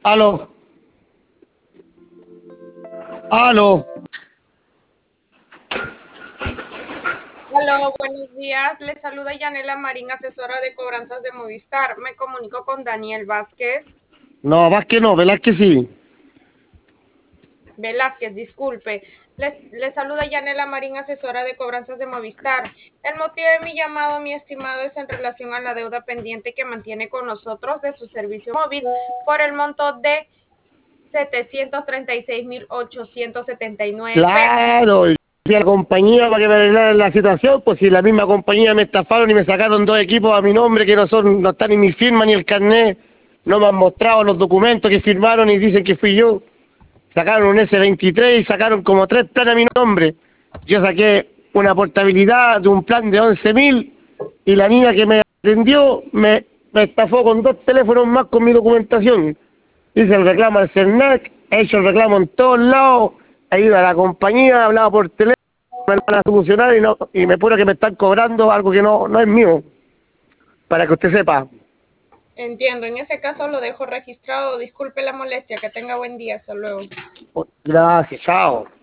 Aló, aló. Hola, buenos días. Les saluda Yanela Marín, asesora de cobranzas de Movistar. Me comunico con Daniel Vázquez. No, Vázquez no, Velázquez sí. Velázquez, disculpe. Les saluda Yanela Marín, asesora de cobranzas de Movistar. El motivo de mi llamado, mi estimado, es en relación a la deuda pendiente que mantiene con nosotros de su servicio móvil por el monto de 736.879 pesos. Claro, y fui a la compañía para que me arreglaran la situación, pues si la misma compañía me estafaron y me sacaron dos equipos a mi nombre que no están ni mi firma ni el carnet, no me han mostrado los documentos que firmaron y dicen que fui yo. Sacaron un S23 y sacaron como tres planes a mi nombre. Yo saqué una portabilidad de un plan de 11.000 y la niña que me atendió me estafó con dos teléfonos más con mi documentación. Hice el reclamo al CERNAC, he hecho el reclamo en todos lados, he ido a la compañía, he hablado por teléfono, me lo van a solucionar y me pone que me están cobrando algo que no es mío, para que usted sepa. Entiendo, en ese caso lo dejo registrado. Disculpe la molestia, que tenga buen día. Hasta luego. Gracias, chao.